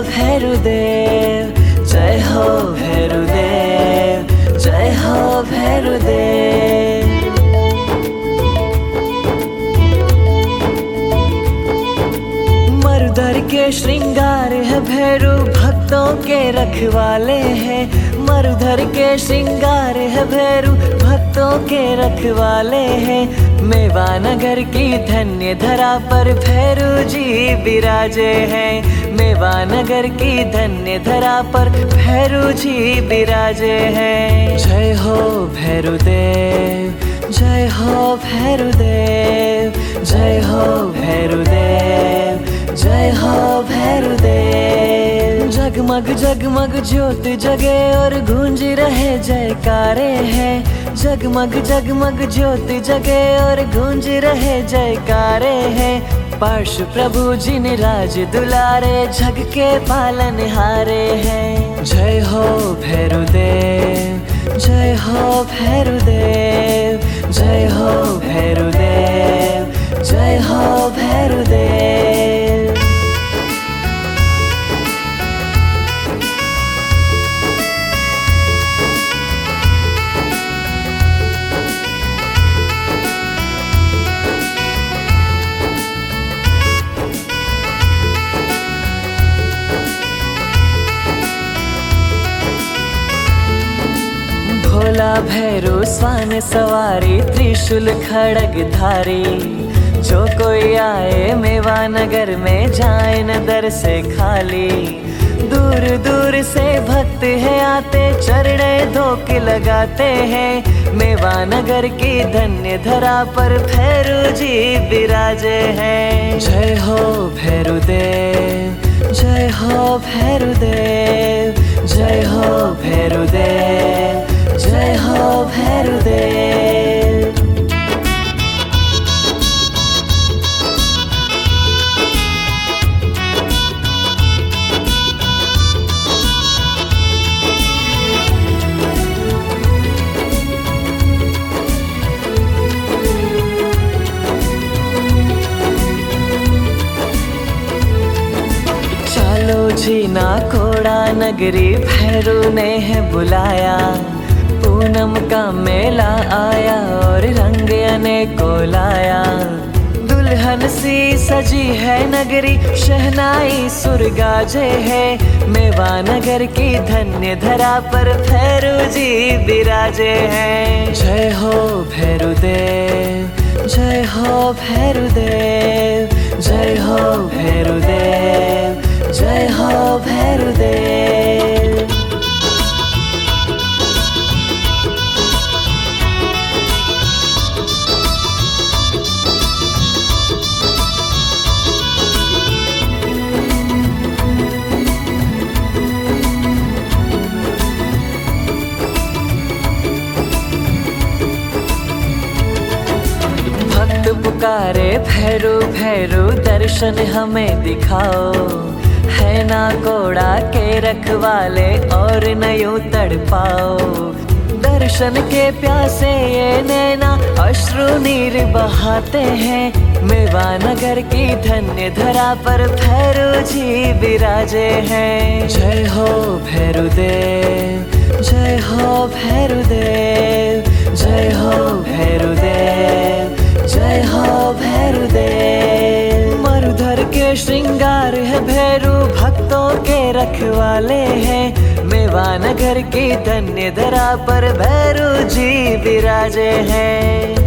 भैरुदेव, जय हो भैरुदेव, जय हो भैरुदेव। मरुधर के श्रृंगार है भैरू, भक्तों के रखवाले हैं। मरुधर के श्रृंगार है भैरू, भक्तों के रखवाले हैं। मेवा नगर की धन्य धरा पर भैरू जी विराजे हैं। मेवा नगर की धन्य धरा पर भैरू जी विराजे हैं। जय हो भैरुदेव, जय हो भैरुदेव, जय हो भैरुदेव, जय हो भैरुदेव। जगमग जगमग ज्योत जगे और गूंज रहे जयकारे हैं। जगमग जगमग ज्योत जगे और गूंज रहे जयकारे हैं। पार्श्व प्रभु जी ने राज दुलारे, जग के पालनहारे हैं। जय हो भैरुदेव, जय हो भैरुदेव, जय हो भैरुदेव, जय हो भैरुदेव। भोला भैरू स्वान सवारी, त्रिशूल खड़ग धारी। जो कोई आए मेवा नगर में, जाए न दर से खाली। दूर दूर से भक्त है आते, चरणे धोके लगाते हैं। मेवा नगर की धन्य धरा पर भैरू जी विराजे हैं। जय हो भैरुदेव, जय हो भैरुदेव, जय हो भैरुदेव, जय हो भैरुदेव। चलो जी ना कोड़ा नगरी, भैरू ने है बुलाया। पूनम का मेला आया और रंग अनेकों लाया। दुल्हन सी सजी है नगरी, शहनाई सुर गाजे है। मेवा नगर की धन्य धरा पर भैरू जी विराजे हैं। जय हो भैरुदेव, जय हो भैरुदेव, जय हो भैरुदेव, जय हो भैरुदेव। भक्त पुकारे भैरू भैरू, दर्शन हमें दिखाओ। है ना कोड़ा के रखवाले और न यूं तड़पाओ। दर्शन के प्यासे ये नैना, अश्रु नीर बहाते हैं। मेवा नगर की धन्य धरा पर भैरू जी विराजे हैं। जय हो भैरुदेव, जय हो भैरुदेव, जय हो भैरुदेव, जय हो भैरुदेव। मरुधर के श्रृंगार है भैरू, भक्तों के रखवाले हैं। मेवा नगर की धन्य धरा पर भैरू जी विराजे हैं।